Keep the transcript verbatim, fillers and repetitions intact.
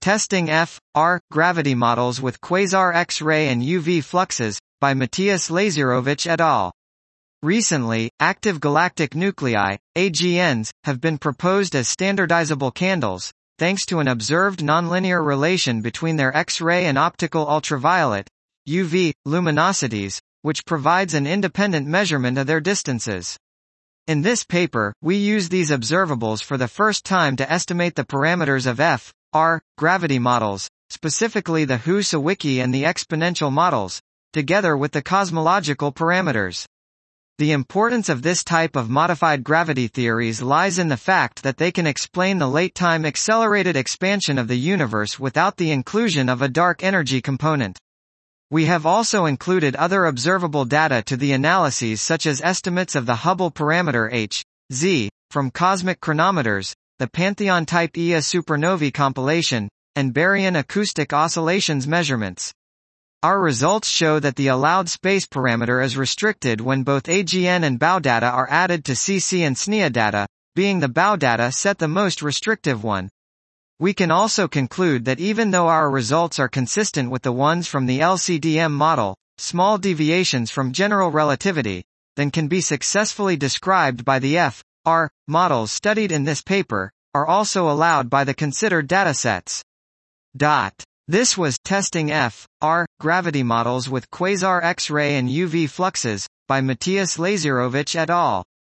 Testing F R Gravity Models with Quasar X-ray and U V Fluxes, by Matthias Lazarovich et al. Recently, active galactic nuclei, A G Ns, have been proposed as standardizable candles, thanks to an observed nonlinear relation between their X-ray and optical ultraviolet, U V, luminosities, which provides an independent measurement of their distances. In this paper, we use these observables for the first time to estimate the parameters of F R gravity models, specifically the Hu Sawicki and the exponential models, together with the cosmological parameters. The importance of this type of modified gravity theories lies in the fact that they can explain the late-time accelerated expansion of the universe without the inclusion of a dark energy component. We have also included other observable data to the analyses, such as estimates of the Hubble parameter H, Z, from cosmic chronometers, the Pantheon-type E A supernovae compilation, and baryon acoustic oscillations measurements. Our results show that the allowed space parameter is restricted when both A G N and bow data are added to C C and S N E A data, being the bow data set the most restrictive one. We can also conclude that even though our results are consistent with the ones from the L C D M model, small deviations from general relativity, then can be successfully described by the F R models studied in this paper, are also allowed by the considered datasets. Dot. This was Testing F R Gravity Models with Quasar X-ray and U V Fluxes, by Matthias Lazarovich et al.